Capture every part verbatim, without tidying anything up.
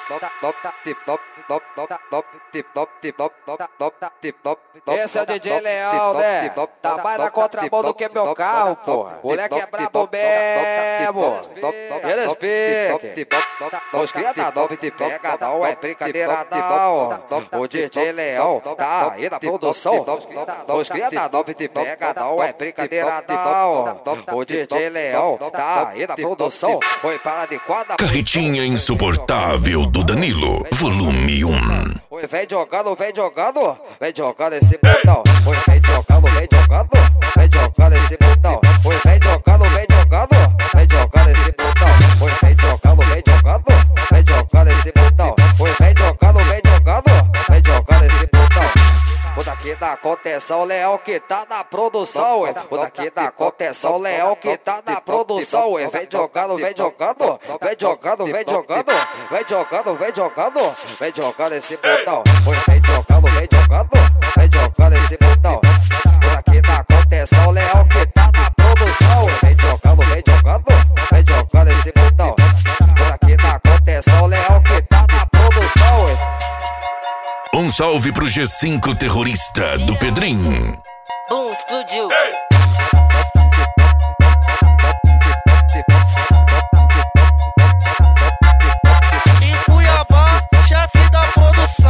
Esse é o D J Leão, né? Tá mais na contramão do que meu carro, porra. Moleque é brabo mesmo. Eles piquem. Os cria da nove te pega, não é brincadeira não. O D J Leão tá aí na produção. Os cria da nove te pega, não é brincadeira não. O D J Leão tá aí na produção. Foi para de quadra. Carretinha insuportável do Danilo, volume um. Oi, vem jogando, vem jogando, vem jogando esse botão. Oi, vem jogando, vem jogando, vem jogando esse botão. Oi, vem jogando, vem jogando, vem jogando esse botão. Oi, vem jogando, vem jogando, vem jogando esse botão. Oi, vem jogando, vem jogando, vem jogando esse botão. O daqui da contenção, Leão que tá na produção, ué. O daqui da contenção, Leão que tá na produção, ué. Vem jogando, vem jogando, vem jogando, vem jogando, vem jogando, vem jogando, vem jogando esse botão. Oi, vem jogando, vem jogando, vem jogando esse botão. O daqui da contenção, Leão que tá na produção, ué. Vem jogando, vem jogando, vem jogando esse botão. O daqui da contenção, Leão que tá na produção, ué. Um salve pro G cinco terrorista do Pedrinho. Bum, explodiu. Em Cuiabá, chefe da produção.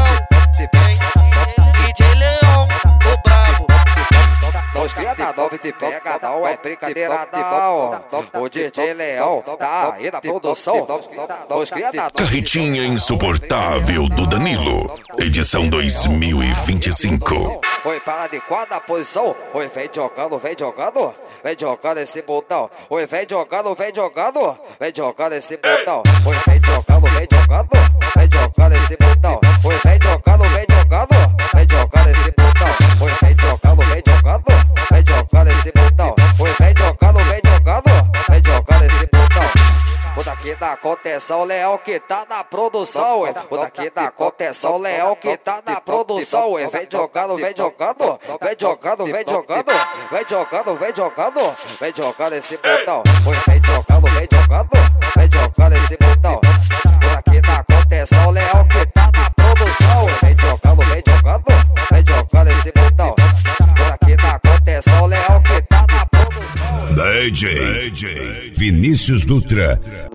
D J Leão, o brabo. Os cria da nove te pega, não é brincadeira não. O D J Leão tá aí na produção. Os cria da nove. Carretinha insuportável do Danilo, edição dois mil e vinte e cinco. Oi, para de quadra posição. Oi, vem jogando, vem jogando, vem jogando esse botão. Oi, vem jogando, vem jogando, vem jogando esse botão. Oi, vem jogando, vem jogando, vem jogando esse botão. Oi, vem jogando, vem jogando, vem jogando esse botão. Oi, vem jogando, vem jogando, vem jogando esse botão. Oi, vem jogando, vem jogando, vem jogando esse botão. O daqui da contenção, Leão que tá na produção, ué. O daqui da contenção, Leão que tá na produção, ué. Vem jogando, vem jogando, vem jogando, vem jogando, vem jogando, vem jogando, vem jogando esse botão. Oi, vem jogando, vem jogando, vem jogando esse botão. O daqui da contenção, Leão que tá na produção, ué. Vem jogando, vem jogando, vem jogando esse botão. O daqui da contenção, Leão que tá na produção. D J Vinícius Dutra.